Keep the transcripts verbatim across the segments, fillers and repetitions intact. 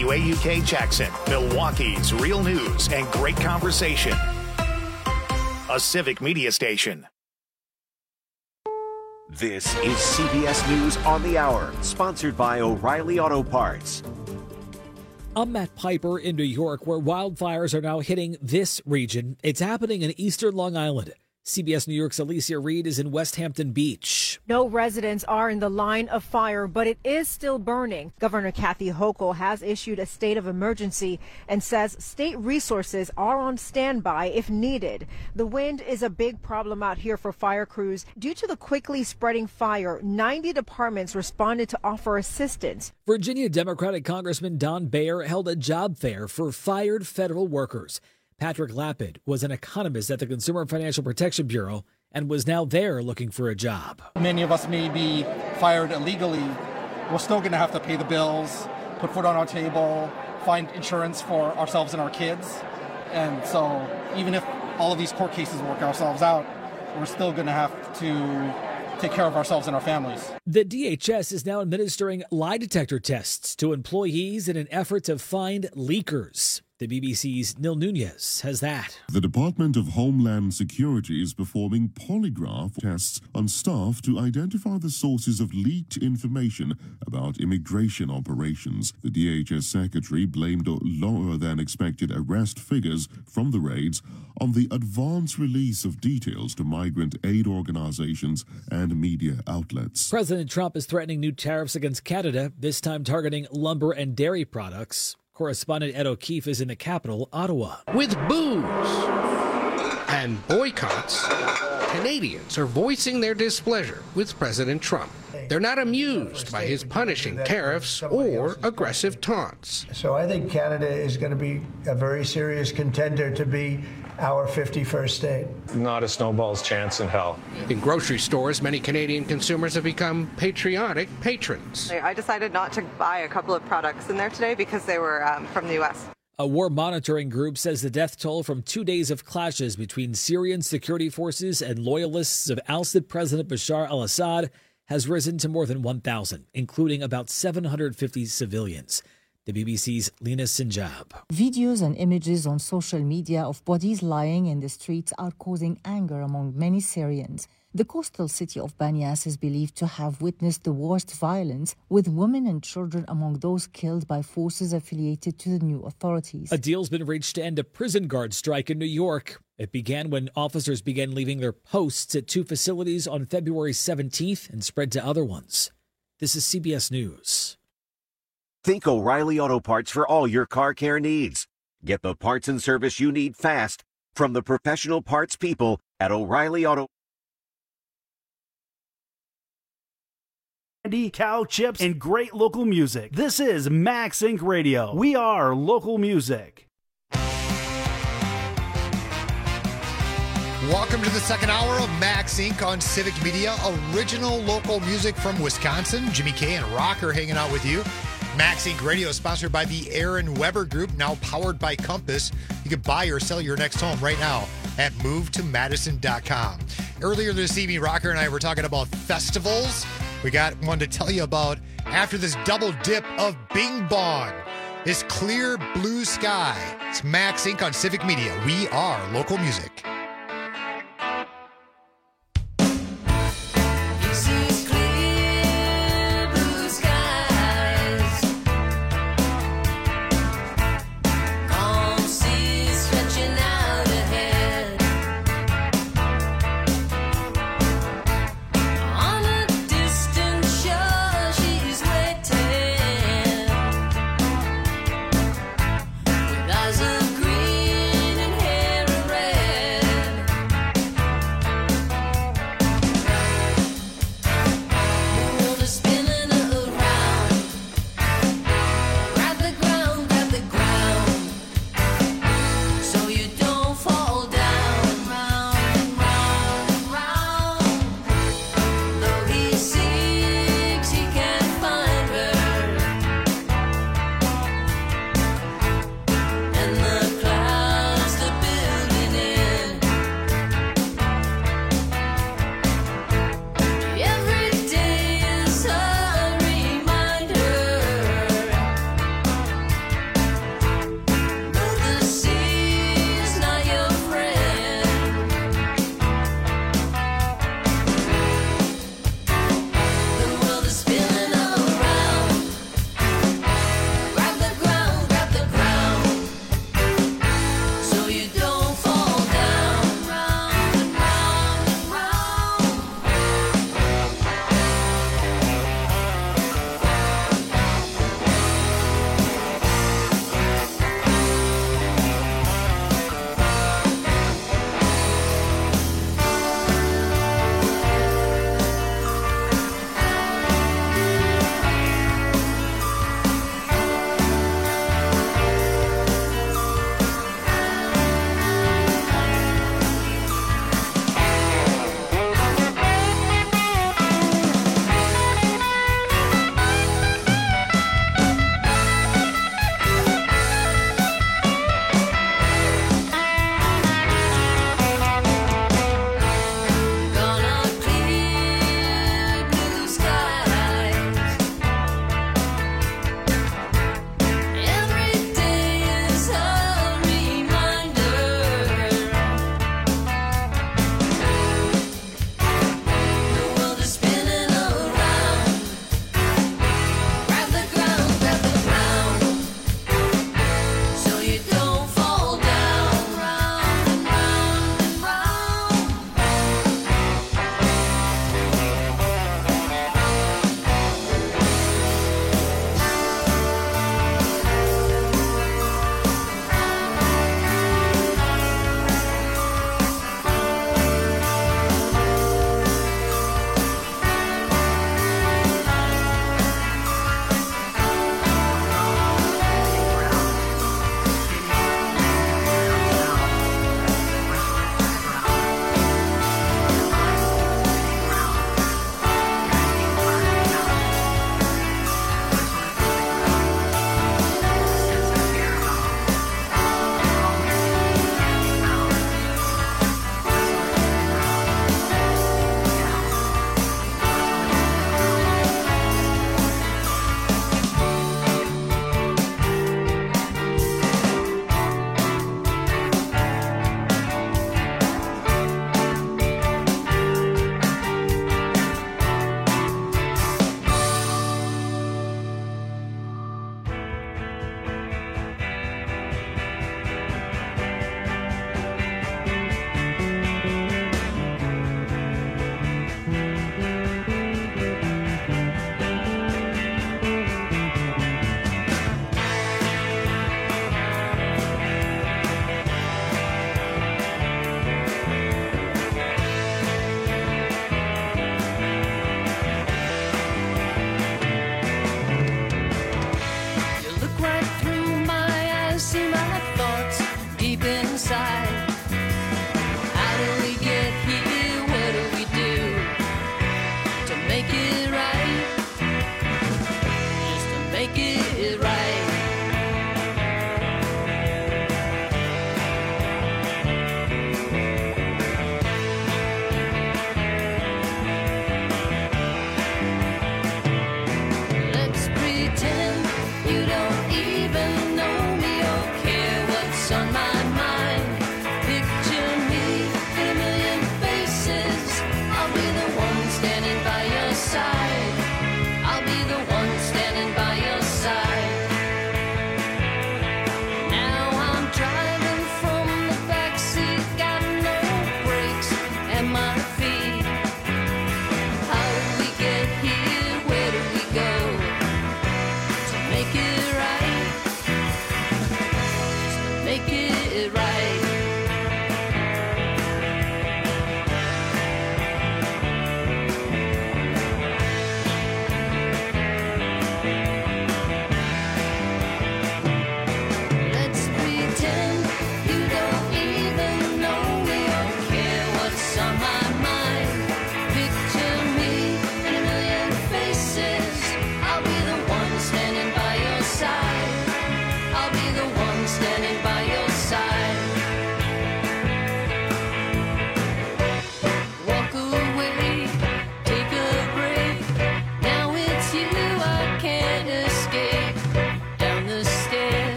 W A U K Jackson, Milwaukee's real news and great conversation. A Civic Media station. This is C B S News on the Hour, sponsored by O'Reilly Auto Parts. I'm Matt Piper in New York, where wildfires are now hitting this region. It's happening in eastern Long Island. C B S New York's Alicia Reed is in West Hampton Beach. No residents are in the line of fire, but it is still burning. Governor Kathy Hochul has issued a state of emergency and says state resources are on standby if needed. The wind is a big problem out here for fire crews. Due to the quickly spreading fire, ninety departments responded to offer assistance. Virginia Democratic Congressman Don Bayer held a job fair for fired federal workers. Patrick Lapid was an economist at the Consumer Financial Protection Bureau and was now there looking for a job. Many of us may be fired illegally. We're still going to have to pay the bills, put food on our table, find insurance for ourselves and our kids. And so even if all of these court cases work ourselves out, we're still going to have to take care of ourselves and our families. The D H S is now administering lie detector tests to employees in an effort to find leakers. The B B C's Neil Nunez has that. The Department of Homeland Security is performing polygraph tests on staff to identify the sources of leaked information about immigration operations. The D H S secretary blamed lower than expected arrest figures from the raids on the advance release of details to migrant aid organizations and media outlets. President Trump is threatening new tariffs against Canada, this time targeting lumber and dairy products. Correspondent Ed O'Keefe is in the capital, Ottawa. With booze and boycotts, Canadians are voicing their displeasure with President Trump. They're not amused by his punishing tariffs or aggressive taunts. So I think Canada is going to be a very serious contender to be our fifty-first state. Not a snowball's chance in hell. In grocery stores, many Canadian consumers have become patriotic patrons. I decided not to buy a couple of products in there today because they were um, from the U S. A war monitoring group says the death toll from two days of clashes between Syrian security forces and loyalists of ousted President Bashar al-Assad has risen to more than one thousand, including about seven hundred fifty civilians. The B B C's Lena Sinjab. Videos and images on social media of bodies lying in the streets are causing anger among many Syrians. The coastal city of Banyas is believed to have witnessed the worst violence, with women and children among those killed by forces affiliated to the new authorities. A deal's been reached to end a prison guard strike in New York. It began when officers began leaving their posts at two facilities on February seventeenth and spread to other ones. This is C B S News. Think O'Reilly Auto Parts for all your car care needs. Get the parts and service you need fast from the professional parts people at O'Reilly Auto. Candy, cow chips, and great local music. This is Max Inc Radio. We are local music. Welcome to the second hour of Max Incorporated on Civic Media. Original local music from Wisconsin. Jimmy K and Rocker hanging out with you. Max Incorporated Radio is sponsored by the Aaron Weber Group, now powered by Compass. You can buy or sell your next home right now at move to madison dot com. Earlier this evening, Rocker and I were talking about festivals. We got one to tell you about after this double dip of Bing Bong. This clear blue sky. It's Max Incorporated on Civic Media. We are local music. Eyes of green and hair of red.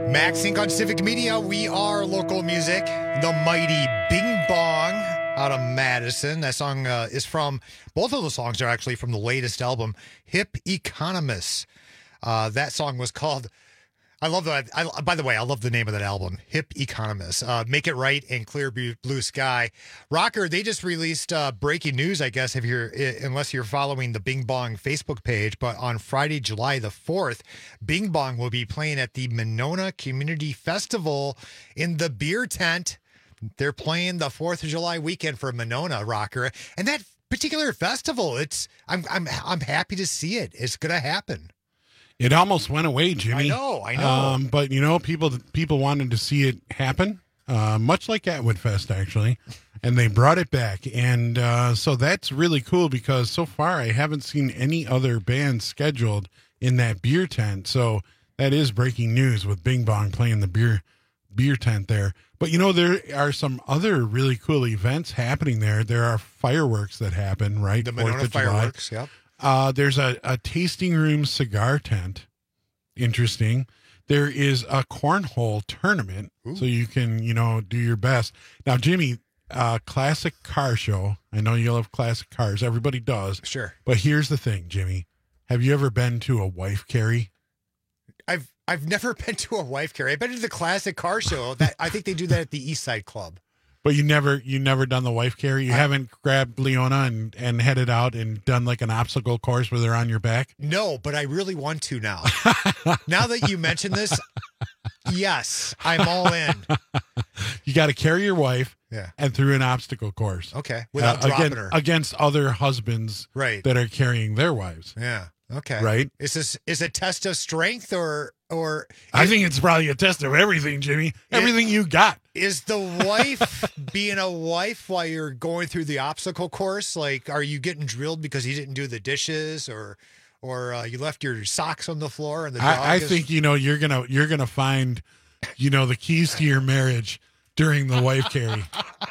Max Inc on Civic Media. We are local music. The mighty Bing Bong out of Madison. That song uh, is from, both of the songs are actually from the latest album, Hip Economists. Uh, that song was called, I love that. I, by the way, I love the name of that album, Hip Economists. Uh, Make It Right and Clear Blue Sky. Rocker, they just released uh, breaking news, I guess, if you're unless you're following the Bing Bong Facebook page. But on Friday, July the fourth, Bing Bong will be playing at the Monona Community Festival in the beer tent. They're playing the fourth of July weekend for Monona, Rocker. And that particular festival, it's I'm I'm I'm happy to see it. It's going to happen. It almost went away, Jimmy. I know, I know. Um, but, you know, people people wanted to see it happen, uh, much like Atwood Fest, actually, and they brought it back. And uh, so that's really cool because so far I haven't seen any other bands scheduled in that beer tent. So that is breaking news with Bing Bong playing the beer beer tent there. But, you know, there are some other really cool events happening there. There are fireworks that happen, right? The Monona fireworks, yep. Uh, there's a, a tasting room cigar tent. Interesting. There is a cornhole tournament, Ooh. So you can, you know, do your best. Now, Jimmy, uh, classic car show. I know you love classic cars. Everybody does. Sure. But here's the thing, Jimmy. Have you ever been to a wife carry? I've I've never been to a wife carry. I've been to the classic car show. That I think they do that at the East Side Club. But you never, you never done the wife carry? You I, haven't grabbed Leona and, and headed out and done like an obstacle course where they're on your back? No, but I really want to now. Now that you mention this, yes, I'm all in. You got to carry your wife yeah. and through an obstacle course. Okay, without uh, dropping again, her. Against other husbands right. that are carrying their wives. Yeah, okay. Right? Is this is a test of strength or... or I think it's probably a test of everything, Jimmy. Everything it, you got. Is the wife being a wife while you're going through the obstacle course? Like, are you getting drilled because you didn't do the dishes, or, or uh, you left your socks on the floor? And the dog I, I is... think you know you're gonna you're gonna find, you know, the keys to your marriage during the wife carry.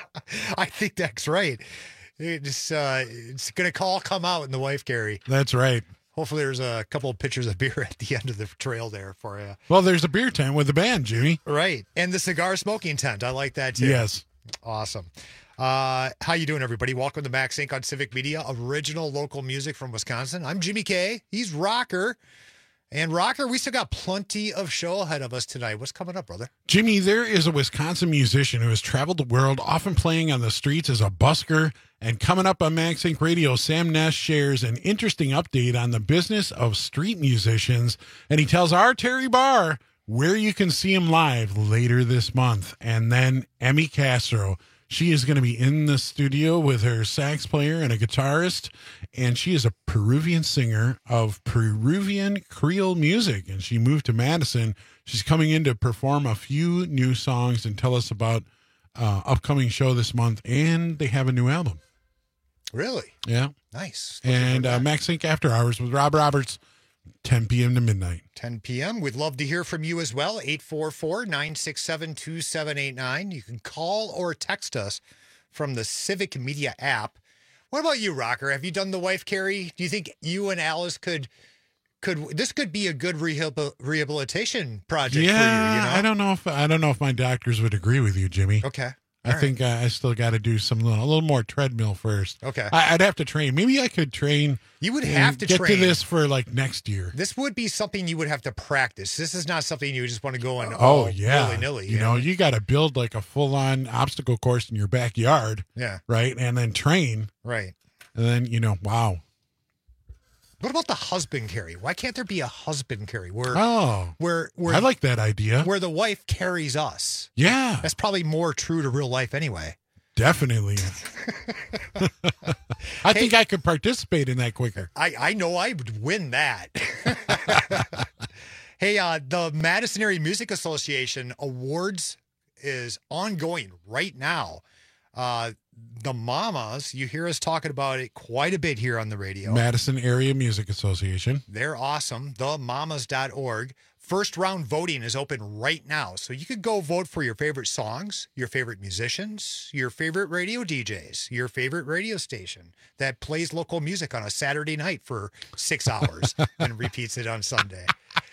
I think that's right. It's uh, it's gonna all come out in the wife carry. That's right. Hopefully there's a couple of pitchers of beer at the end of the trail there for you. Well, there's a beer tent with the band, Jimmy. Right. And the cigar smoking tent. I like that, too. Yes. Awesome. Uh, how you doing, everybody? Welcome to Max Inc on Civic Media, original local music from Wisconsin. I'm Jimmy K. He's Rocker. And Rocker, we still got plenty of show ahead of us tonight. What's coming up, brother? Jimmy, there is a Wisconsin musician who has traveled the world, often playing on the streets as a busker. And coming up on Max Inc Radio, Sam Ness shares an interesting update on the business of street musicians. And he tells our Terry Barr where you can see him live later this month. And then Emmy Castro. She is going to be in the studio with her sax player and a guitarist, and she is a Peruvian singer of Peruvian Creole music, and she moved to Madison. She's coming in to perform a few new songs and tell us about uh, upcoming show this month, and they have a new album. Really? Yeah. Nice. And uh, Max Inc After Hours with Rob Roberts, ten p.m. to midnight. ten p.m. We'd love to hear from you as well. eight four four, nine six seven, two seven eight nine. You can call or text us from the Civic Media app. What about you, Rocker? Have you done the wife carry? Do you think you and Alice could could this could be a good rehabil- rehabilitation project yeah, for you, you know? I don't know if I don't know if my doctors would agree with you, Jimmy. Okay. I right. think uh, I still got to do some a little more treadmill first. Okay, I, I'd have to train. Maybe I could train. You would have to get train. to this for like next year. This would be something you would have to practice. This is not something you just want to go on. Oh yeah, willy nilly. You, you know, know, you got to build like a full on obstacle course in your backyard. Yeah. Right, and then train. Right. And then you know, wow. What about the husband carry? Why can't there be a husband carry? Where, oh, where, where I like that idea. Where the wife carries us. Yeah. That's probably more true to real life anyway. Definitely. I hey, think I could participate in that quicker. I, I know I would win that. Hey, uh, the Madison Area Music Association Awards is ongoing right now. Uh, the Mamas, you hear us talking about it quite a bit here on the radio. Madison Area Music Association. They're awesome. the mamas dot org. First round voting is open right now. So you could go vote for your favorite songs, your favorite musicians, your favorite radio D Js, your favorite radio station that plays local music on a Saturday night for six hours and repeats it on Sunday.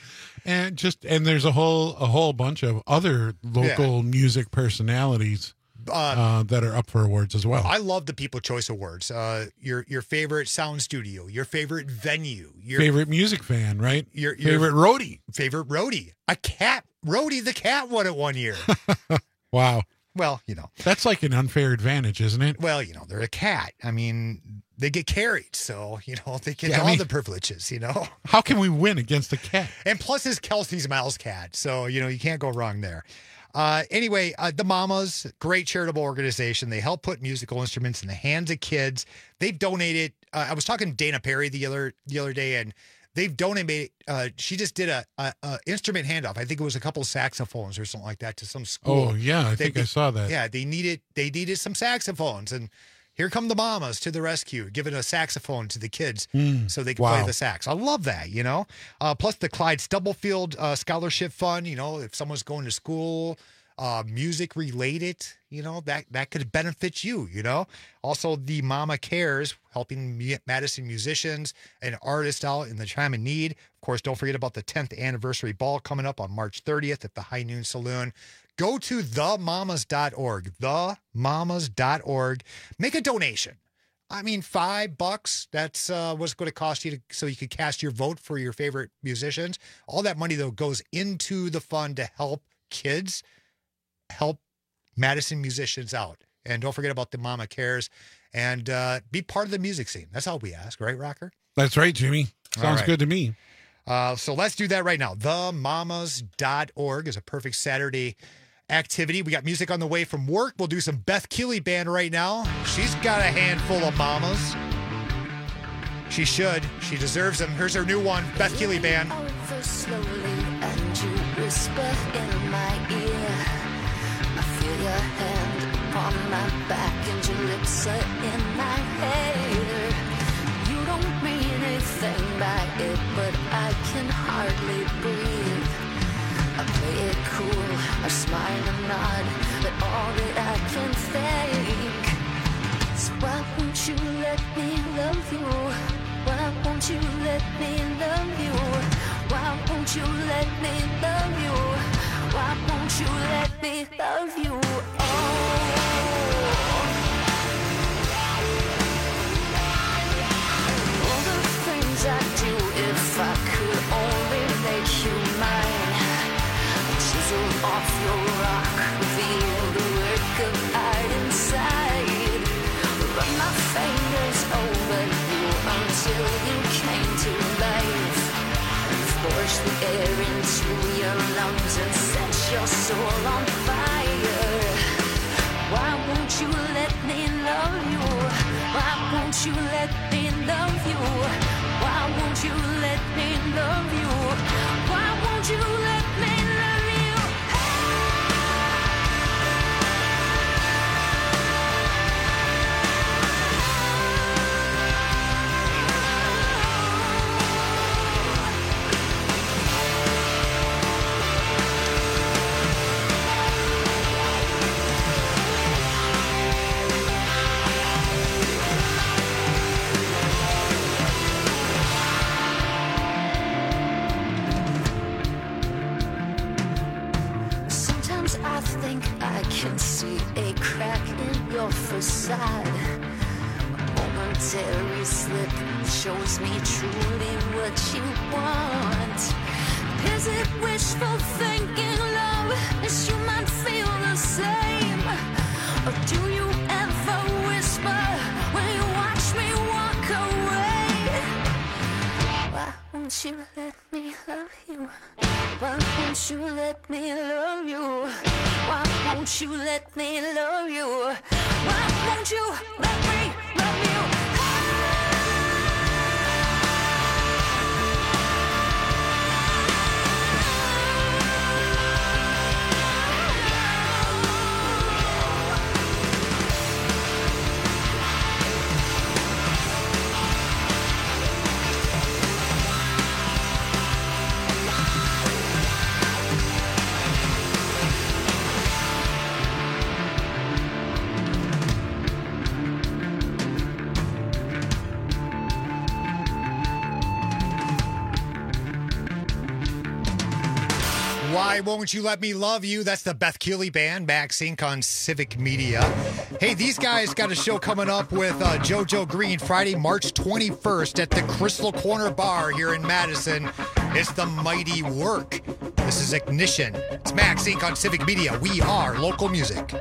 And just and there's a whole a whole bunch of other local yeah. music personalities uh, uh, that are up for awards as well. I love the People Choice Awards. Uh, your your favorite sound studio, your favorite venue, your favorite music fan, right? Your, your favorite roadie, favorite roadie, a cat roadie. The cat won it one year. Wow. Well, you know, that's like an unfair advantage, isn't it? Well, you know, they're a cat. I mean, they get carried, so you know they get yeah, all I mean, the privileges. You know, how can we win against the cat? And plus, it's Kelsey's mouse cat, so you know you can't go wrong there. Uh, anyway, uh, the Mamas, great charitable organization. They help put musical instruments in the hands of kids. They've donated. Uh, I was talking to Dana Perry the other the other day, and they've donated. Uh, she just did a, a, a instrument handoff. I think it was a couple of saxophones or something like that to some school. Oh yeah, I they, think they, I saw that. Yeah, they needed they needed some saxophones, and here come the Mamas to the rescue, giving a saxophone to the kids mm, so they can wow. play the sax. I love that, you know. Uh, plus the Clyde Stubblefield uh, Scholarship Fund. You know, if someone's going to school. Uh, music related, you know, that, that could benefit you, you know. Also, the Mama Cares, helping Madison musicians and artists out in the time of need. Of course, don't forget about the tenth anniversary ball coming up on March thirtieth at the High Noon Saloon. Go to the mamas dot org, the mamas dot org. Make a donation. I mean, five bucks, that's uh, what's going to cost you to, so you can cast your vote for your favorite musicians. All that money, though, goes into the fund to help kids help Madison musicians out. And don't forget about the Mama Cares and uh, be part of the music scene. That's all we ask, right, Rocker? That's right, Jimmy. Sounds right. good to me. Uh, so let's do that right now. the mamas dot org is a perfect Saturday activity. We got music on the way from work. We'll do some Beth Keeley Band right now. She's got a handful of mamas. She should. She deserves them. Here's her new one, Beth Keeley Band. Over slowly and you whisper in my ear. Feel your hand upon my back and your lips are in my hair. You don't mean anything by it, but I can hardly breathe. I play it cool, I smile and nod, but all that I can think is why won't you let me love you? Why won't you let me love you? Why won't you let me love you? Why won't you let me love you? Oh. All the things I do, if I could only make you mine. Chisel off your rock, reveal the work of art inside. Run my fingers over you until you came to life. Force the air into your lungs and set your soul on fire. Why won't you let me love you? Why won't you let me love you? Why won't you let me love you? Why won't you let me love you? Can see a crack in your facade. A momentary slip shows me truly what you want. Is it wishful thinking, love? Is you might feel the same? Or do you ever whisper when you watch me walk away? Why won't you let me love you? Why won't you let me love you? Why won't you let me love you? Why won't you let me love you? Why Won't You Let Me Love You? That's the Beth Keeley Band, Max Inc on Civic Media. Hey, these guys got a show coming up with uh, JoJo Green Friday, March twenty-first at the Crystal Corner Bar here in Madison. It's the Mighty Work. This is Ignition. It's Max Inc on Civic Media. We are local music.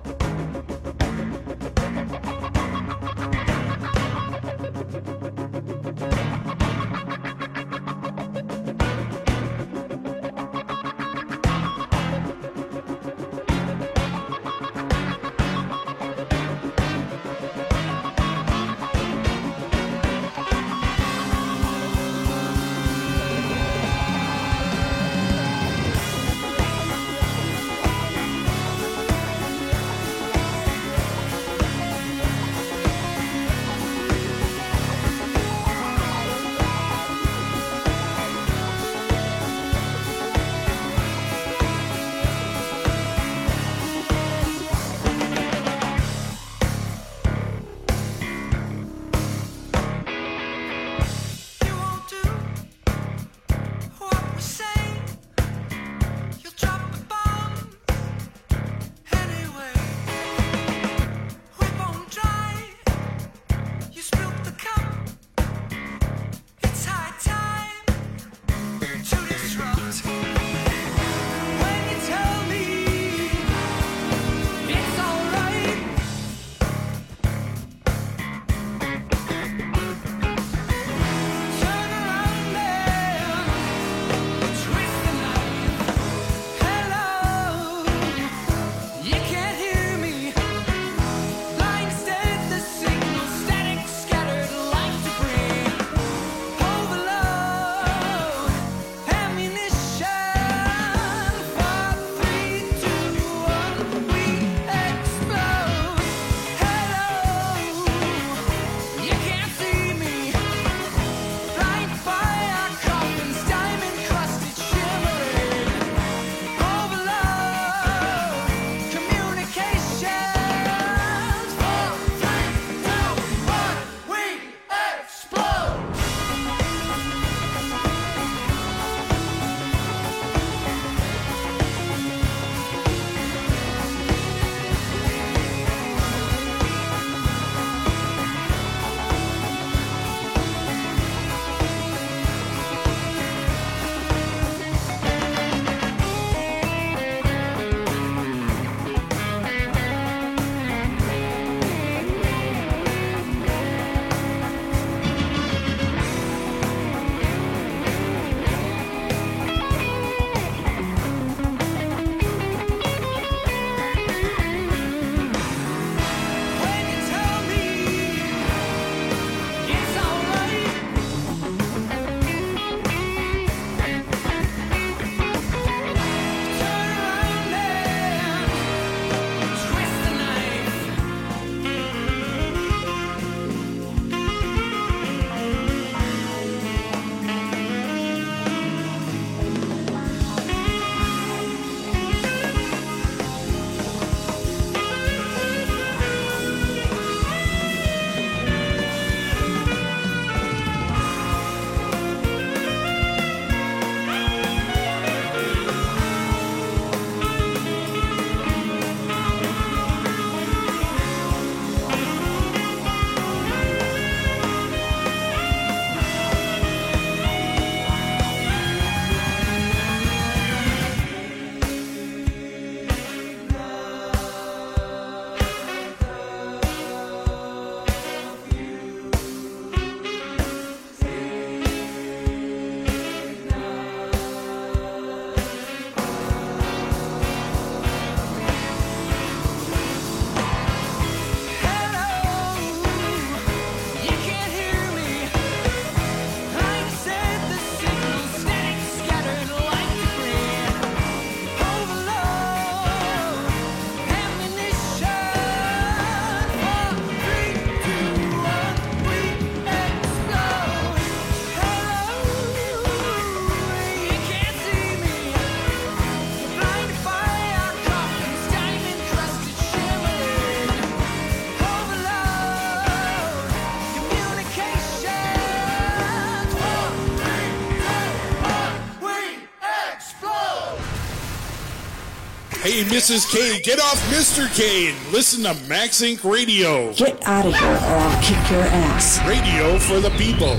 Hey, Missus K, get off Mister K and listen to Max Inc Radio. Get out of here or I'll kick your ass. Radio for the people.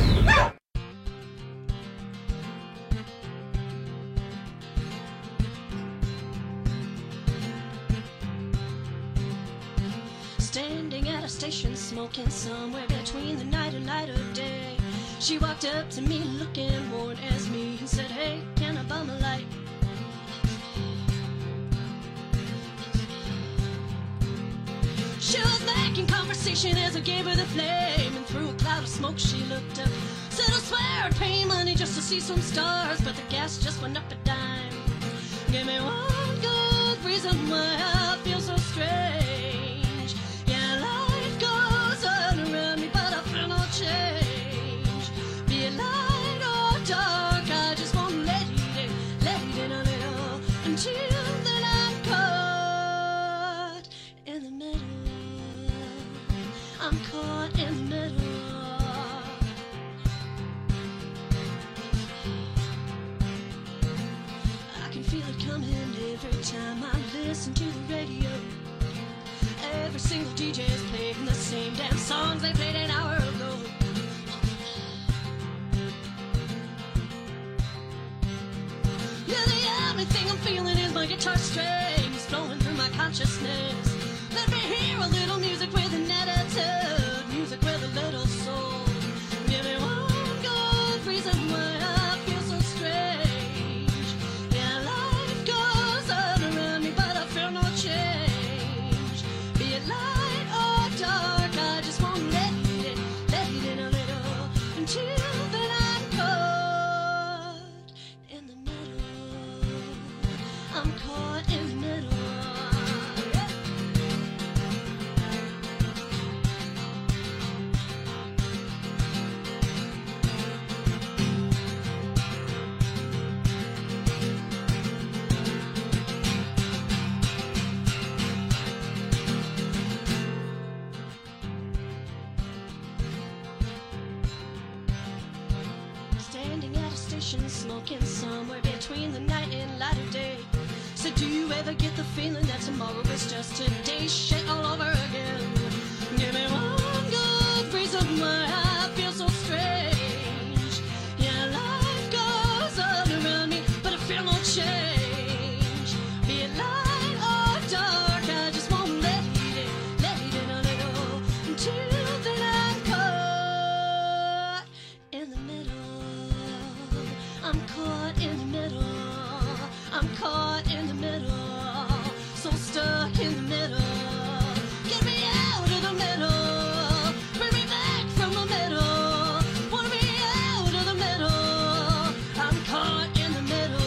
Standing at a station, smoking somewhere between the night and light of day. She walked up to me looking worn as me and said, hey, can I bum a light? She was making conversation as I gave her the flame, and through a cloud of smoke she looked up. Said I swear I'd pay money just to see some stars, but the gas just went up a dime. Give me one good reason why I feel so strange. Yeah, life goes on around me, but I feel no change. Be it light or dark, I just won't let it in, let it in a little, until then I'm caught in the middle. I'm caught in the middle. I can feel it coming every time I listen to the radio. Every single D J is playing the same damn songs they played an hour ago. Yeah, the only thing I'm feeling is my guitar strings flowing through my consciousness. Let me hear a little music with an attitude, music with a little soul. Give me one good reason why I feel so strange. Yeah, life goes on around me, but I feel no change. Be it light or dark, I just won't let it in, let it in a little, until then I'm caught in the middle. I'm caught in the middle. Standing at a station, smoking somewhere between the night and light of day. So do you ever get the feeling that tomorrow is just today's shit all over again? Give me one good reason why I feel so strange. Yeah, life goes on around me, but I feel no change. Be it light or dark, I just won't let it in, let it in a little, until then I'm caught in the middle. I'm caught in the middle. I'm caught in the middle. So stuck in the middle. Get me out of the middle. Bring me back from the middle. Want me out of the middle. I'm caught in the middle.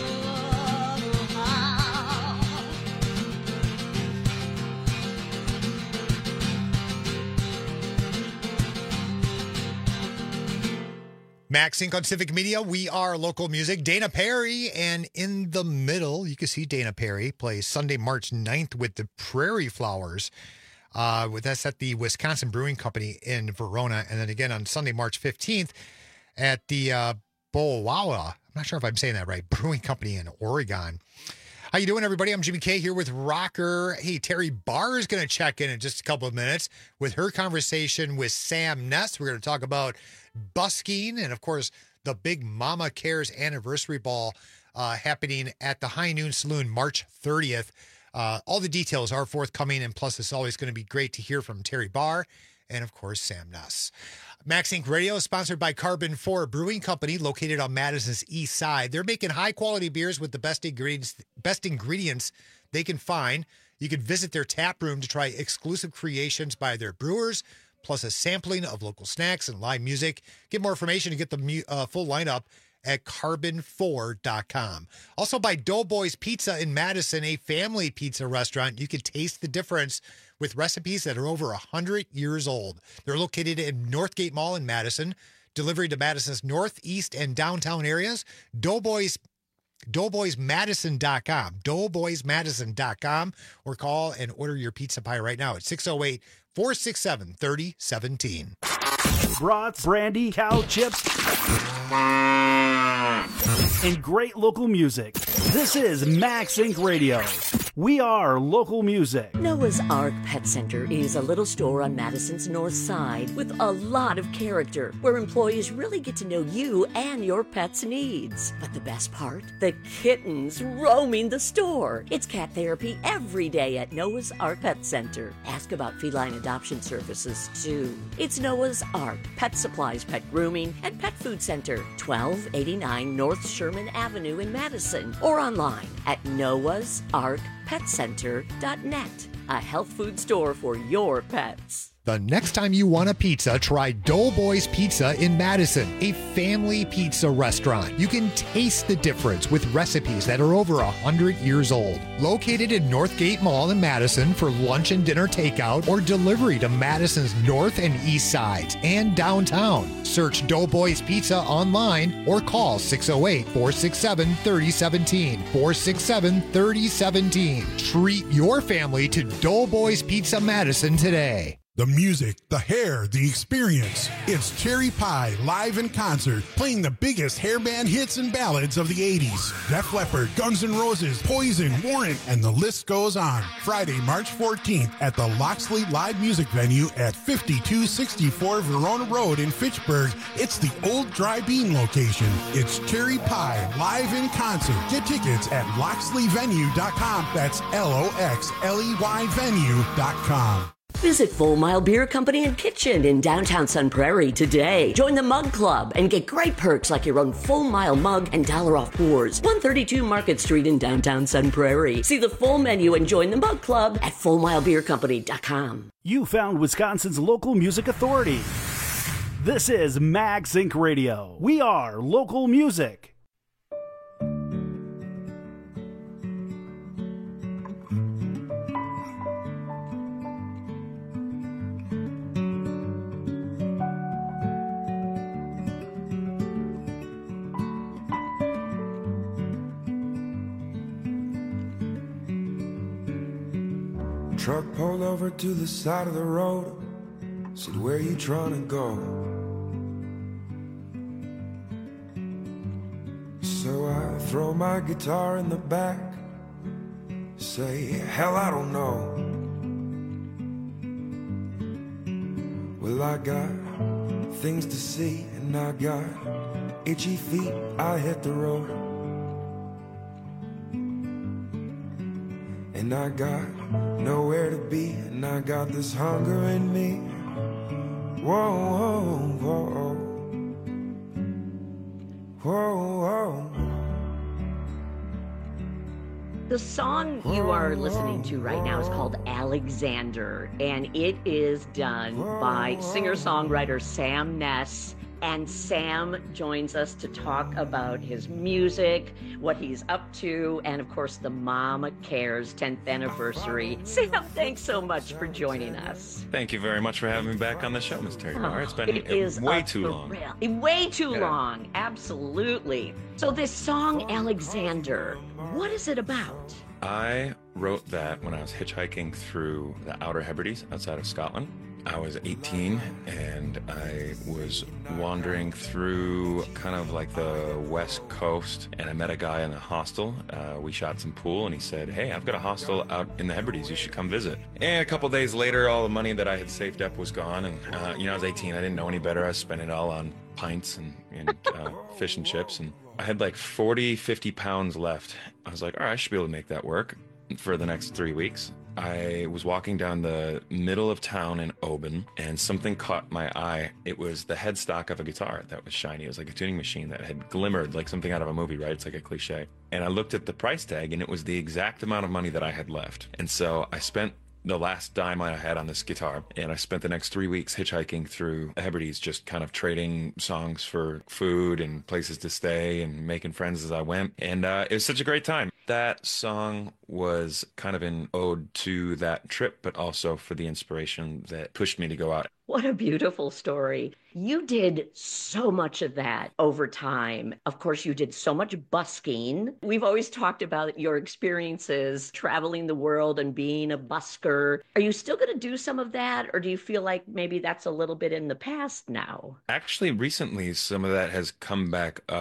Max Inc on Civic Media. We are local music. Dana Perry, and in the middle, you can see Dana Perry play Sunday, March ninth with the Prairie Flowers. Uh, with that's at the Wisconsin Brewing Company in Verona, and then again on Sunday, March fifteenth at the uh, Bowawa. I'm not sure if I'm saying that right. Brewing Company in Oregon. How you doing, everybody? I'm Jimmy K here with Rocker. Hey, Terry Barr is going to check in in just a couple of minutes with her conversation with Sam Ness. We're going to talk about busking and, of course, the big Mama Cares anniversary ball uh, happening at the High Noon Saloon March thirtieth. Uh, all the details are forthcoming, and plus it's always going to be great to hear from Terry Barr and, of course, Sam Ness. Max Inc Radio is sponsored by Carbon four Brewing Company, located on Madison's east side. They're making high-quality beers with the best ingredients, best ingredients they can find. You can visit their tap room to try exclusive creations by their brewers, plus a sampling of local snacks and live music. Get more information and get the mu- uh, full lineup at carbon four dot com. Also by Doughboys Pizza in Madison, a family pizza restaurant. You can taste the difference with recipes that are over one hundred years old. They're located in Northgate Mall in Madison, delivery to Madison's northeast and downtown areas. Doughboys doughboys madison dot com. doughboys madison dot com, or call and order your pizza pie right now at six oh eight, four six seven, three oh one seven. Brats, brandy, cow chips, and great local music. This is Max Inc Radio. We are local music. Noah's Ark Pet Center is a little store on Madison's north side with a lot of character, where employees really get to know you and your pet's needs. But the best part? The kittens roaming the store. It's cat therapy every day at Noah's Ark Pet Center. Ask about feline adoption services, too. It's Noah's Ark Pet Supplies, Pet Grooming, and Pet Food Center, twelve eighty-nine North Sherman Avenue in Madison, or online at noahs ark pet center dot net. A health food store for your pets. The next time you want a pizza, try Doughboys Pizza in Madison, a family pizza restaurant. You can taste the difference with recipes that are over one hundred years old. Located in Northgate Mall in Madison for lunch and dinner takeout or delivery to Madison's north and east sides and downtown. Search Doughboys Pizza online or call six oh eight, four six seven, three oh one seven, four six seven, three oh one seven. Treat your family to Doughboys Pizza Madison today. The music, the hair, the experience. It's Cherry Pie live in concert, playing the biggest hairband hits and ballads of the eighties. Def Leppard, Guns N' Roses, Poison, Warrant, and the list goes on. Friday, March fourteenth at the Loxley Live Music Venue at fifty-two sixty-four Verona Road in Fitchburg. It's the old Dry Bean location. It's Cherry Pie live in concert. Get tickets at loxley venue dot com. That's L O X L E Y venue dot com. Visit Full Mile Beer Company and Kitchen in downtown Sun Prairie today. Join the Mug Club and get great perks like your own Full Mile mug and dollar off pours. one thirty-two Market Street in downtown Sun Prairie. See the full menu and join the Mug Club at full mile beer company dot com. You found Wisconsin's local music authority. This is Max Incorporated. Radio. We are local music. Truck pulled over to the side of the road. Said, where you trying to go? So I throw my guitar in the back. Say, hell, I don't know. Well, I got things to see and I got itchy feet. I hit the road. And I got nowhere to be, and I got this hunger in me. Whoa, whoa, whoa, whoa, whoa. The song you are listening to right now is called Alexander, and it is done by singer-songwriter Sam Ness. And Sam joins us to talk about his music, what he's up to, and of course the Mama Cares tenth anniversary. Sam, thanks so much for joining us. Thank you very much for having me back on the show, Miz Terry. Oh, It's been it is way a too long. thrill. Way too Yeah. long, absolutely. So this song, Alexander, what is it about? I wrote that when I was hitchhiking through the Outer Hebrides outside of Scotland. I was eighteen and I was wandering through kind of like the west coast, and I met a guy in a hostel. Uh, we shot some pool and he said, hey, I've got a hostel out in the Hebrides, you should come visit. And a couple days later, all the money that I had saved up was gone, and uh, you know, I was eighteen, I didn't know any better. I was spending it all on pints and, and uh, fish and chips, and I had like forty, fifty pounds left. I was like, all right, I should be able to make that work for the next three weeks. I was walking down the middle of town in Oban, and something caught my eye. It was the headstock of a guitar that was shiny. It was like a tuning machine that had glimmered like something out of a movie, right? It's like a cliche. And I looked at the price tag, and it was the exact amount of money that I had left. And so I spent the last dime I had on this guitar, and I spent the next three weeks hitchhiking through the Hebrides, just kind of trading songs for food and places to stay and making friends as I went. And uh, it was such a great time. That song was kind of an ode to that trip, but also for the inspiration that pushed me to go out. What a beautiful story. You did so much of that over time. Of course, you did so much busking. We've always talked about your experiences traveling the world and being a busker. Are you still going to do some of that, or do you feel like maybe that's a little bit in the past now? Actually, recently, some of that has come back up.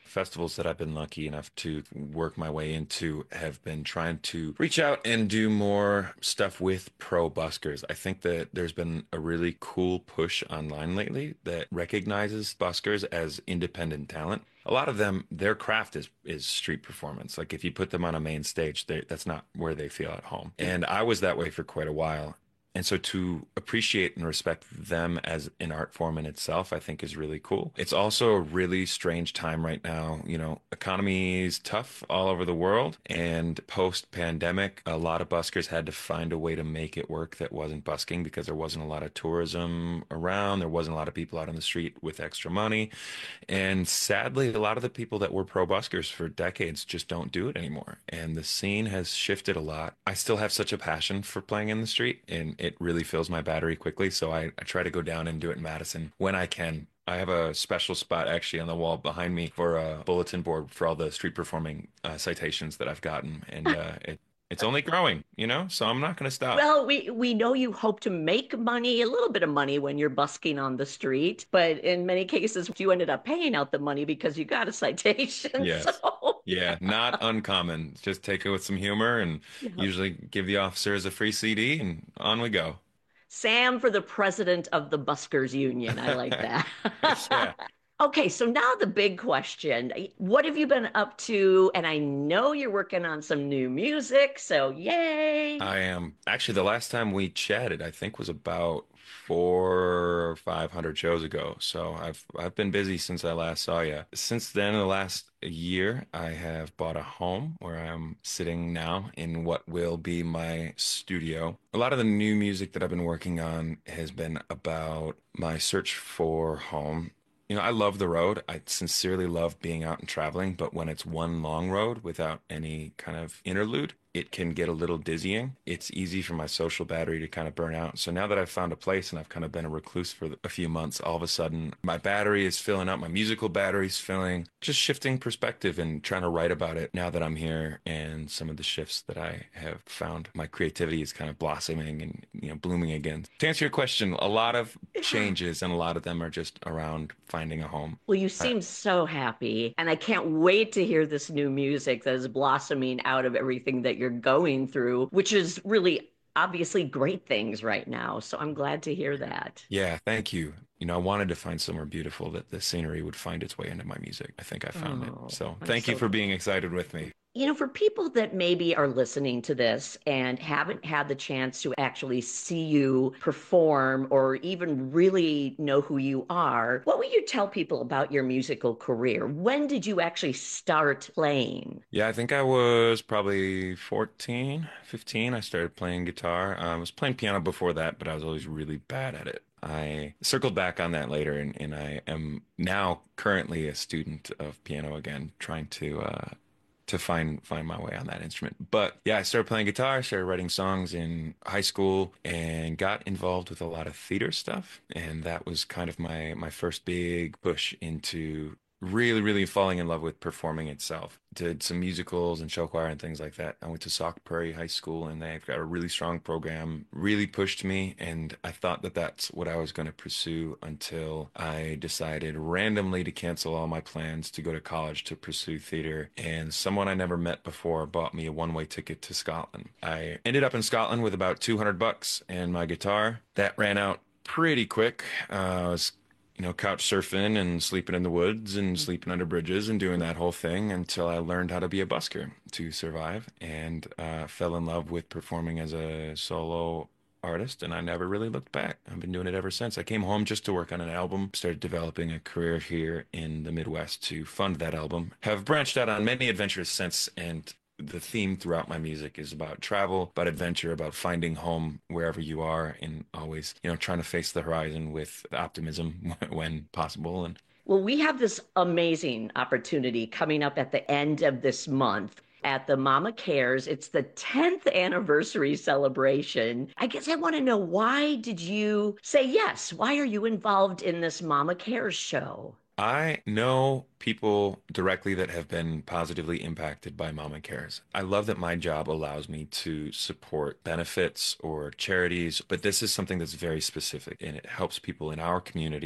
festivals that I've been lucky enough to work my way into have been trying to reach out and do more stuff with pro buskers. I think that there's been a really cool push online lately that recognizes buskers as independent talent. A lot of them, their craft is is street performance. Like if you put them on a main stage, they, that's not where they feel at home. And I was that way for quite a while. And so to appreciate and respect them as an art form in itself, I think is really cool. It's also a really strange time right now. You know, economy is tough all over the world. And post-pandemic, a lot of buskers had to find a way to make it work that wasn't busking because there wasn't a lot of tourism around. There wasn't a lot of people out on the street with extra money. And sadly, a lot of the people that were pro buskers for decades just don't do it anymore. And the scene has shifted a lot. I still have such a passion for playing in the street, and it really fills my battery quickly. So I, I try to go down and do it in Madison when I can. I have a special spot actually on the wall behind me for a bulletin board for all the street performing uh, citations that I've gotten. And uh, it, it's only growing, you know, so I'm not going to stop. Well, we, we know you hope to make money, a little bit of money when you're busking on the street. But in many cases, you ended up paying out the money because you got a citation. Yes. So. Yeah, not uncommon. Just take it with some humor and Yeah. usually give the officers a free C D and on we go. Sam for the president of the Buskers Union. I like that. Yeah. Okay, so now the big question. What have you been up to? And I know you're working on some new music, so yay. I am. Actually, the last time we chatted, I think was about four or five hundred shows ago. So I've I've been busy since I last saw you. Since then, in the last year, I have bought a home where I'm sitting now in what will be my studio. A lot of the new music that I've been working on has been about my search for home. You know, I love the road. I sincerely love being out and traveling, but when it's one long road without any kind of interlude, it can get a little dizzying. It's easy for my social battery to kind of burn out. So now that I've found a place and I've kind of been a recluse for a few months, all of a sudden my battery is filling up, my musical battery's filling, just shifting perspective and trying to write about it now that I'm here and some of the shifts that I have found. My creativity is kind of blossoming and, you know, blooming again. To answer your question, a lot of changes and a lot of them are just around finding a home. Well, you seem so happy, and I can't wait to hear this new music that is blossoming out of everything that you're going through, which is really obviously great things right now. So I'm glad to hear that. Yeah, thank you. You know, I wanted to find somewhere beautiful that the scenery would find its way into my music. I think I found Oh, it. So I'm thank you so for being excited with me. You know, for people that maybe are listening to this and haven't had the chance to actually see you perform or even really know who you are, what would you tell people about your musical career? When did you actually start playing? Yeah, I think I was probably fourteen, fifteen. I started playing guitar. I was playing piano before that, but I was always really bad at it. I circled back on that later, and, and I am now currently a student of piano again, trying to uh, to find find my way on that instrument. But yeah, I started playing guitar, started writing songs in high school, and got involved with a lot of theater stuff. And that was kind of my my first big push into really, really falling in love with performing itself. Did some musicals and show choir and things like that. I went to Sauk Prairie High School, and they've got a really strong program, really pushed me. And I thought that that's what I was going to pursue until I decided randomly to cancel all my plans to go to college to pursue theater. And someone I never met before bought me a one-way ticket to Scotland. I ended up in Scotland with about two hundred bucks and my guitar. That ran out pretty quick. Uh, I was you know, couch surfing and sleeping in the woods and sleeping under bridges and doing that whole thing until I learned how to be a busker to survive, and uh, fell in love with performing as a solo artist, and I never really looked back. I've been doing it ever since. I came home just to work on an album, started developing a career here in the Midwest to fund that album, have branched out on many adventures since, and the theme throughout my music is about travel, about adventure, about finding home wherever you are, and always, you know, trying to face the horizon with optimism when possible. And Well, we have this amazing opportunity coming up at the end of this month at the Mama Cares. It's the tenth anniversary celebration. I guess I want to know, why did you say yes? Why are you involved in this Mama Cares show? I know people directly that have been positively impacted by Mama Cares. I love that my job allows me to support benefits or charities, but this is something that's very specific, and it helps people in our community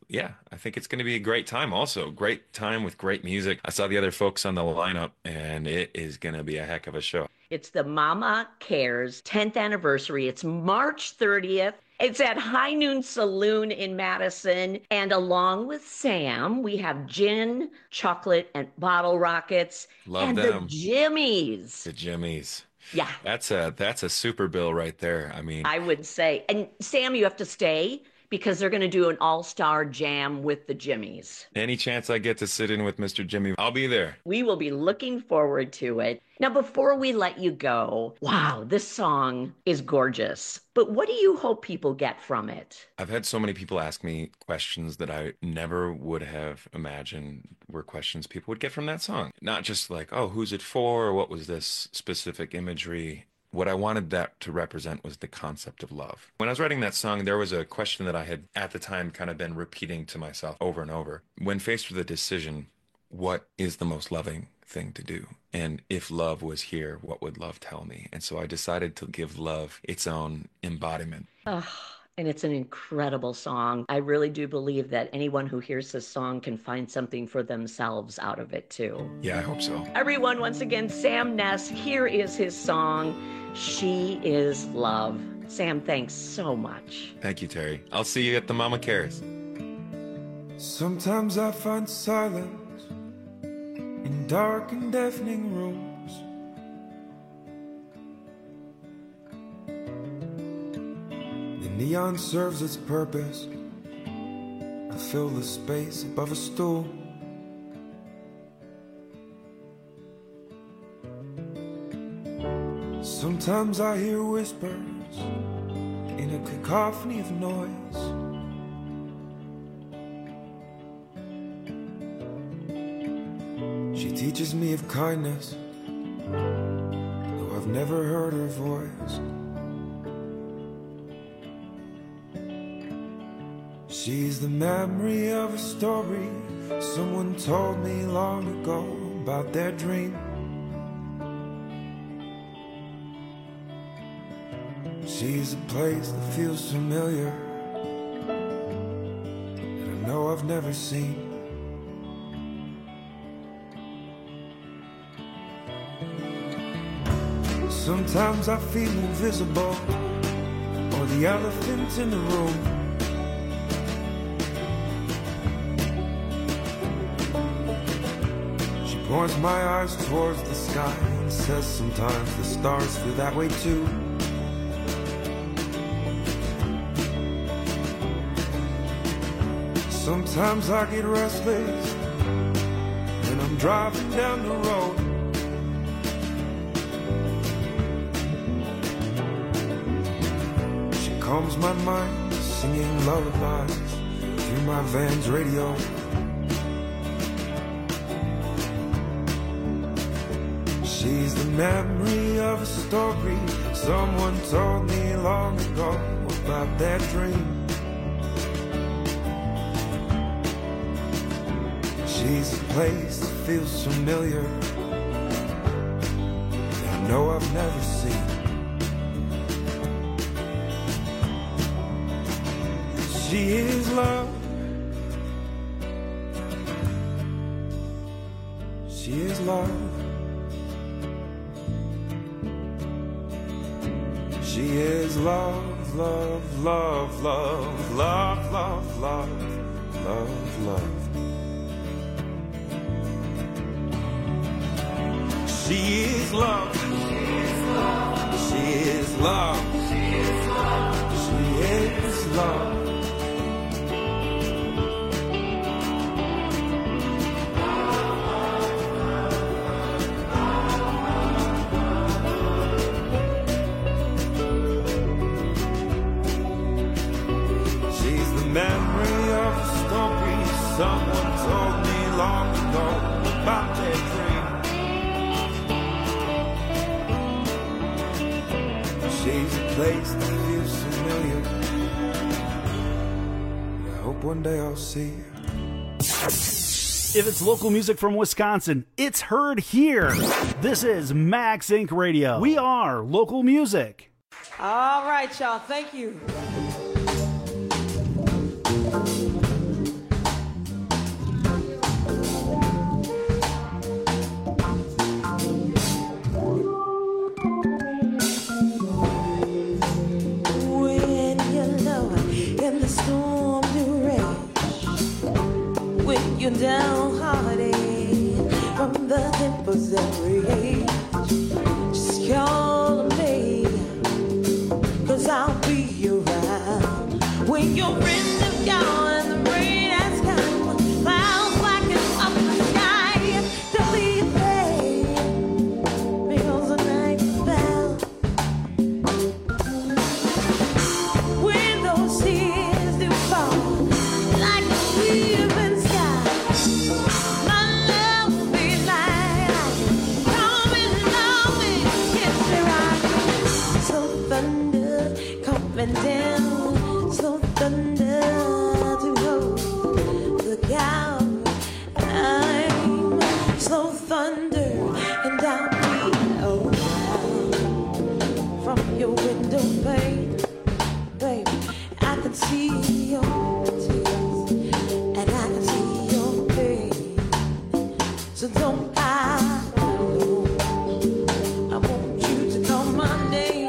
yeah, I think it's going to be a great time. Also, great time with great music. I saw the other folks on the lineup, and it is going to be a heck of a show. It's the Mama Cares tenth anniversary. It's March thirtieth. It's at High Noon Saloon in Madison. And along with Sam, we have gin, chocolate, and bottle rockets. Love and them. the Jimmies. The Jimmies. Yeah. That's a that's a super bill right there. I mean, I would say. And Sam, you have to stay because they're going to do an all-star jam with the Jimmies. any chance I get to sit in with Mister Jimmy, I'll be there. We will be looking forward to it. Now, before we let you go, wow, this song is gorgeous. But what do you hope people get from it? I've had so many people ask me questions that I never would have imagined were questions people would get from that song. Not just like, oh, who's it for? Or what was this specific imagery? What I wanted that to represent was the concept of love. When I was writing that song, there was a question that I had at the time kind of been repeating to myself over and over. When faced with a decision, what is the most loving thing to do? And if love was here, what would love tell me? And so I decided to give love its own embodiment. Oh, and it's an incredible song. I really do believe that anyone who hears this song can find something for themselves out of it too. Yeah, I hope so. Everyone, once again, Sam Ness, here is his song, She Is Love. Sam, thanks so much. Thank you, Terry. I'll see you at the Mama Cares. Sometimes I find silence in dark and deafening rooms. The neon serves its purpose to fill the space above a stool. Sometimes I hear whispers in a cacophony of noise. She teaches me of kindness, though I've never heard her voice. She's the memory of a story someone told me long ago about their dream. She's a place that feels familiar, that I know I've never seen. Sometimes I feel invisible, or the elephant in the room. She points my eyes towards the sky and says sometimes the stars feel that way too. Sometimes I get restless when I'm driving down the road. She calms my mind, singing lullabies through my van's radio. She's the memory of a story someone told me long ago about their dream. She's a place that feels familiar, that I know I've never seen. She is love. She is love. She is love, love, love, love, love, love, love, love, love. She is love. She is love. She is love. She is love. She's the memory of a story someone told me long ago about their dream. She's a place that feels familiar. I hope one day I'll see her. If it's local music from Wisconsin, it's heard here. This is Max Incorporated. Radio. We are local music. All right, y'all. Thank you. coming down, slow thunder to hold. Look out, I'm slow thunder, and I'll be around from your window pane, baby. I can see your tears, and I can see your pain. So don't hide alone. I want you to call my name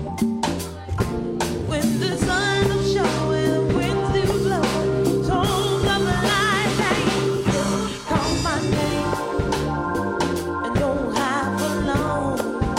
when the sun is showing, winds do blow. Tones of the light, just call my name and don't hide for long.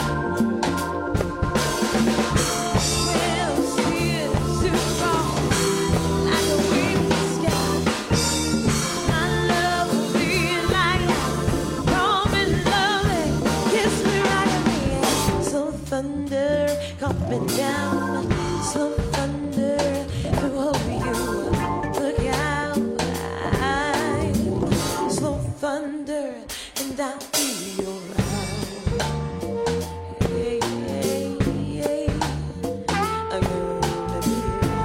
Well, tears to fall like a wavy sky. My love will be like calm and lovely. Kiss me right in the air. Slow thunder coming down. Slow thunder to hold you. Look out, I'm slow thunder, and I'll be around. Hey, hey, hey, I'm gonna be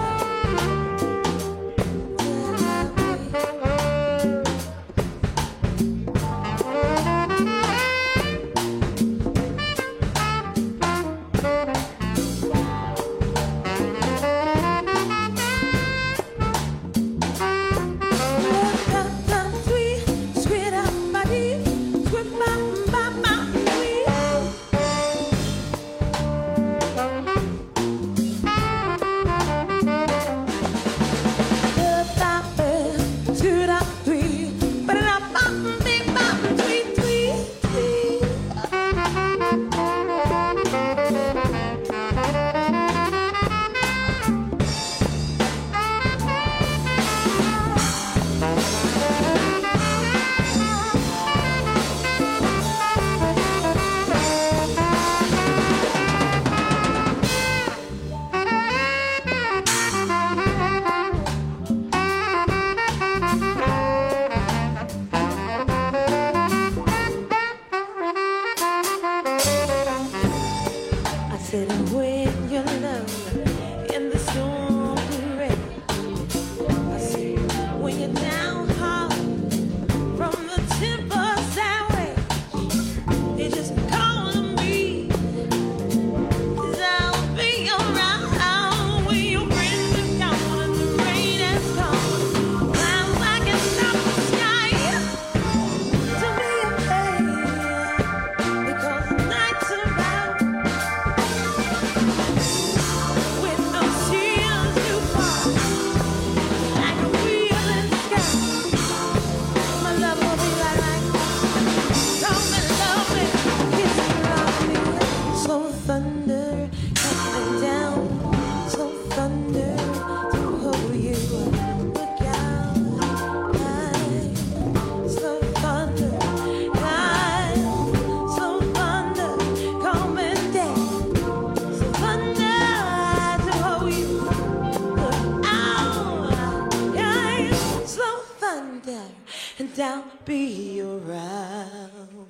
I said when you're alone in the storm rain. I said when you're down hard from the tempest away. You just call on me, 'cause I'll be around when your friends are gone and the rain has come. Clouds I can stop the sky to be a baby, because the night's about. With those tears to fall like a wheel in the sky. My love will be like like come and love me, kiss me, love me. Slow thunder coming down, slow thunder to hold you. Look out, I'm slow thunder, I'm slow thunder coming down. Slow thunder to hold you. Look out, I'm slow thunder, and I'll be around.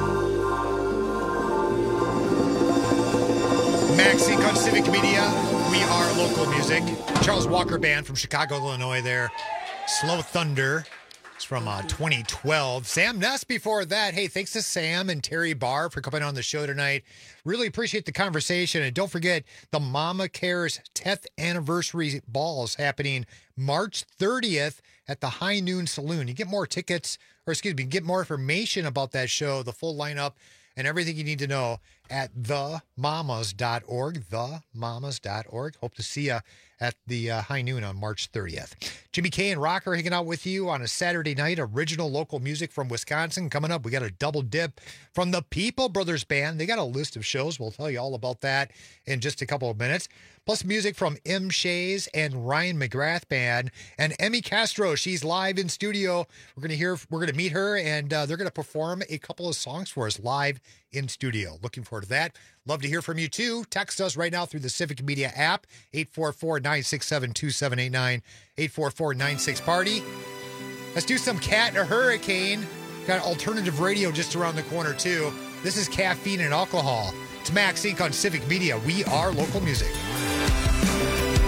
Maxine on Civic Media. We are local music. Charles Walker Band from Chicago, Illinois there. Slow Thunder. It's from uh, twenty twelve. Sam Ness before that. Hey, thanks to Sam and Terry Barr for coming on the show tonight. Really appreciate the conversation. And don't forget the Mama Cares tenth anniversary balls happening March thirtieth at the High Noon Saloon. You get more tickets, or excuse me, get more information about that show, the full lineup, and everything you need to know at the mamas dot org, the mamas dot org. Hope to see you at the uh, High Noon on March thirtieth. Jimmy K and Rocker hanging out with you on a Saturday night. Original local music from Wisconsin coming up. We got a double dip from the People Brothers Band. They got a list of shows. We'll tell you all about that in just a couple of minutes. Plus music from M. Shays and Ryan McGrath Band. And Emmy Castro, she's live in studio. We're going to hear, we're going to meet her, and uh, they're going to perform a couple of songs for us live in studio. Looking forward to that. Love to hear from you too. Text us right now through the Civic Media app, eight four four, nine six seven, two seven eight nine, eight four four, nine six party. Let's do some Cat and a Hurricane. Got alternative radio just around the corner too. This is Caffeine and Alcohol. It's Max Inc on Civic Media. We are local music.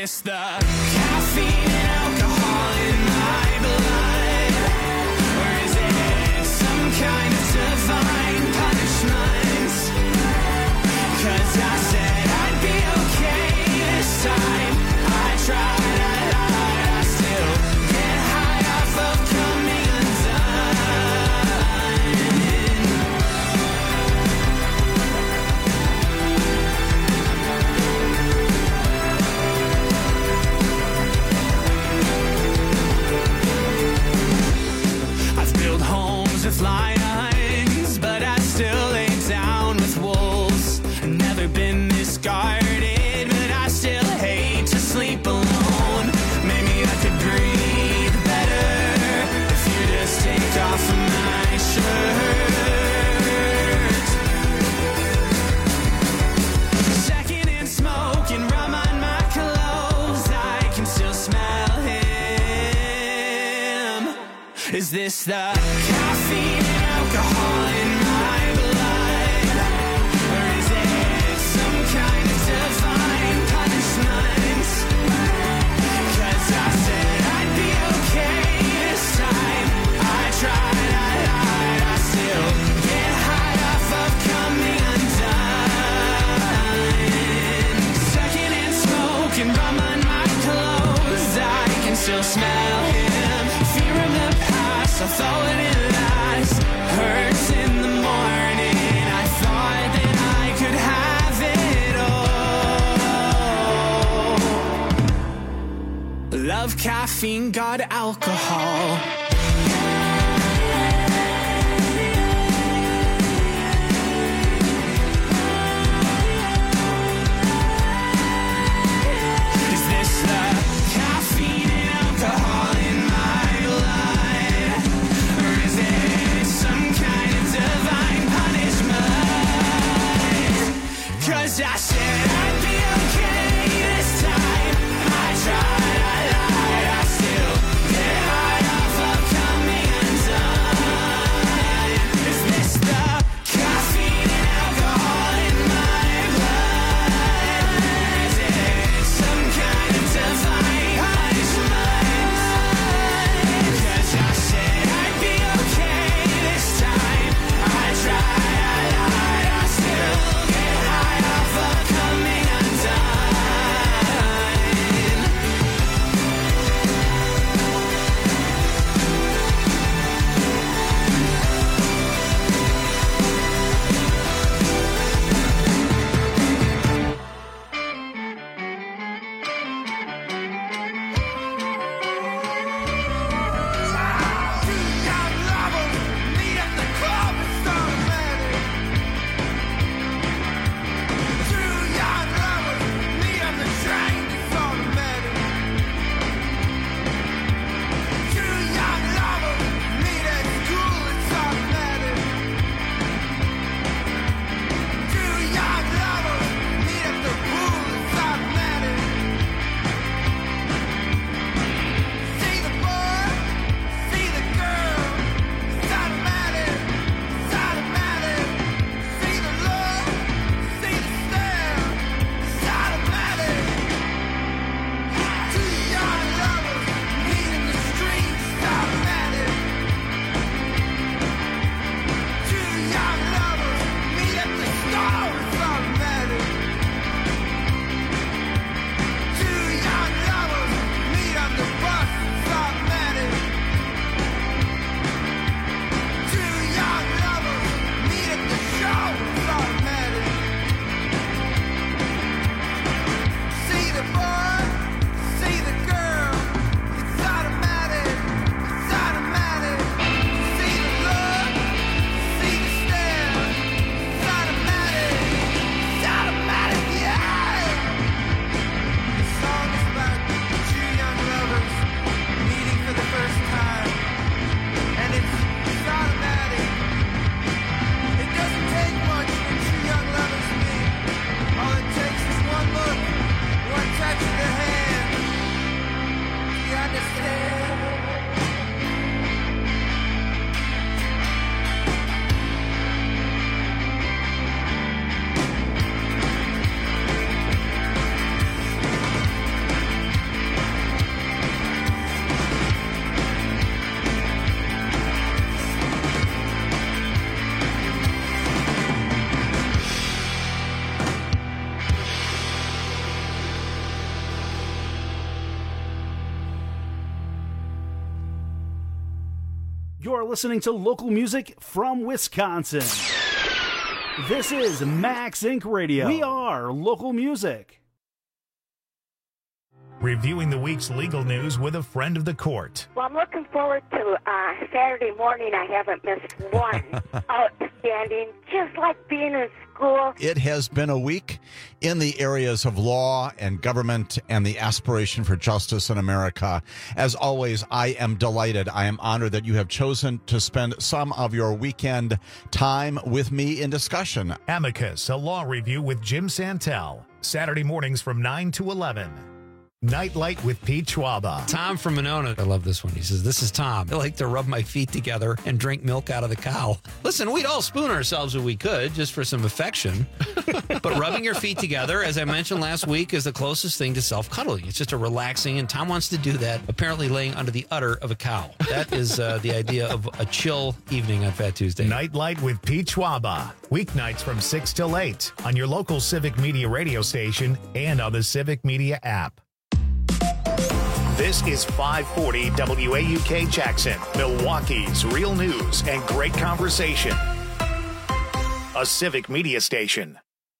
this the caffeine and alcohol in my blood? Or is it some kind of divine punishment? 'Cause I said I'd be okay this time. I tried, I lied, I still get high off of coming with lions, but I still lay down with wolves. Never been this guarded, but I still hate to sleep alone. Maybe I could breathe better if you just take off my shirt. Second in smoke and rum on my clothes, I can still smell him. Is this the caffeine and alcohol in my blood? Or is it some kind of divine punishment? 'Cause I said I'd be okay this time. I tried, I lied, I still get high off of coming undone. Second in smoke and rum on my clothes, I can still smell him. Fear of the past, I thought it last. Hurts in the morning, I thought that I could have it all. Love caffeine, got alcohol. Is this the caffeine and alcohol in my blood? Or is it some kind of divine punishment? 'Cause I said I'd be okay this time. I tried, I lied, I still get high off of coming undone. Is this the caffeine and alcohol in my blood? Is it some kind of divine punishment? 'Cause I said I'd be okay this time. I tried, I lied, I still get high off of coming undone. You're listening to local music from Wisconsin. This is Max Incorporated. Radio. We are local music. Reviewing the week's legal news with a friend of the court. Well, I'm looking forward to uh, Saturday morning. I haven't missed one. Outstanding, just like being in school. It has been a week in the areas of law and government and the aspiration for justice in America. As always, I am delighted. I am honored that you have chosen to spend some of your weekend time with me in discussion. Amicus, a law review with Jim Santel. Saturday mornings from nine to eleven. Nightlight with Pete Schwaba. Tom from Monona. I love this one. He says, this is Tom. I like to rub my feet together and drink milk out of the cow. Listen, we'd all spoon ourselves if we could, just for some affection. But rubbing your feet together, as I mentioned last week, is the closest thing to self-cuddling. It's just a relaxing, and Tom wants to do that, apparently laying under the udder of a cow. That is uh, the idea of a chill evening on Fat Tuesday. Nightlight with Pete Schwaba. Weeknights from six till eight on your local Civic Media radio station and on the Civic Media app. This is five forty W A U K Jackson, Milwaukee's real news and great conversation. A Civic Media station.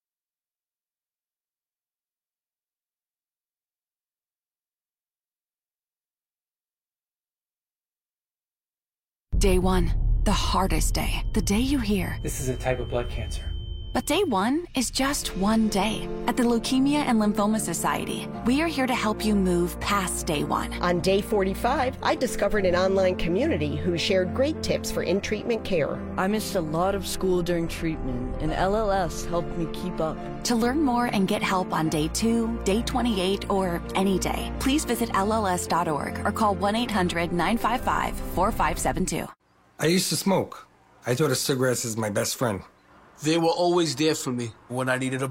Day one, the hardest day. The day you hear, this is a type of blood cancer. But day one is just one day. At the Leukemia and Lymphoma Society, we are here to help you move past day one. On day forty-five, I discovered an online community who shared great tips for in-treatment care. I missed a lot of school during treatment, and L L S helped me keep up. To learn more and get help on day two, day twenty-eight, or any day, please visit L L S dot org or call one eight hundred nine five five four five seven two. I used to smoke. I thought of cigarettes as my best friend. They were always there for me when I needed a